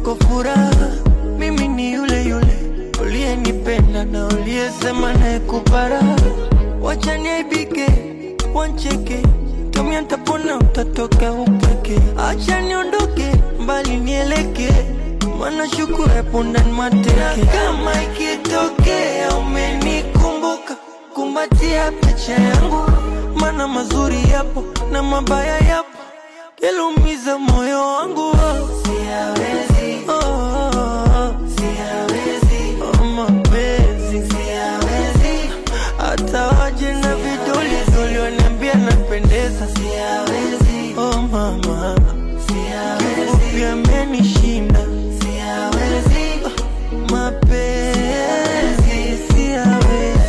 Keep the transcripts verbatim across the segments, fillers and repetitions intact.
kwako furaha. Mimi ni yule yule uliyenipenda na uliyesema naye kupara. Wacha niaibike, wancheke, tumia nitapona utatoka upeke. Acha niondoke, mbali nieleke, maana shuku epo ndani mateke. Kama ikitokea umenikumbuka, kumbatia picha yangu, maana mazuri yapo na mabaya yapo, yalumiza moyo wangu. Siyawezi, oh, oh, oh. Siyawezi, oh, mapenzi siyawezi. Hata waje na vidole dole waniambia napendeza. Siyawezi, oh mama, siyawezi. Kifupi amenishinda. Siyawezi, oh, mapenzi siyawezi.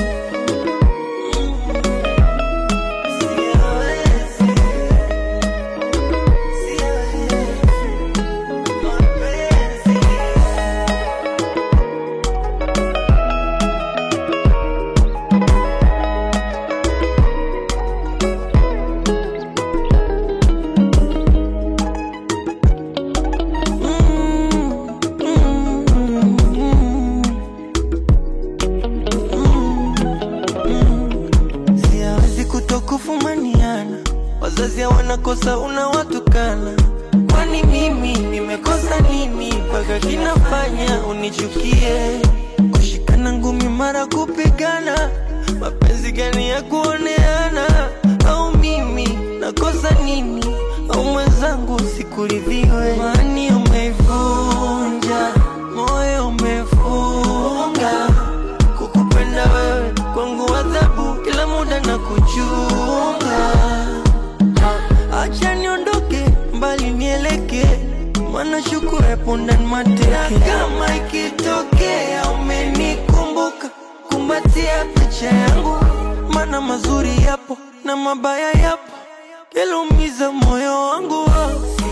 Wazazi wanakosa unawatukana. Kwani mimi nimekosa nini mpaka kinafanya unichukie? Kushikana ngumi mara kupigana, mapenzi gani ya kuoneana? Au mimi nakosa nini? Au mwenzangu sikuridhiwe? Mani umeivunja, moyo umefunga. Kukupenda wewe kwangu adhabu, kila muda na kuchunga. Acha niondoke, mbali nieleke, maana shuku epo ndani mateke. Kama ikitokea umenikumbuka, kumbatia picha yangu, maana mazuri yapo na mabaya yapo, yalumiza moyo wangu.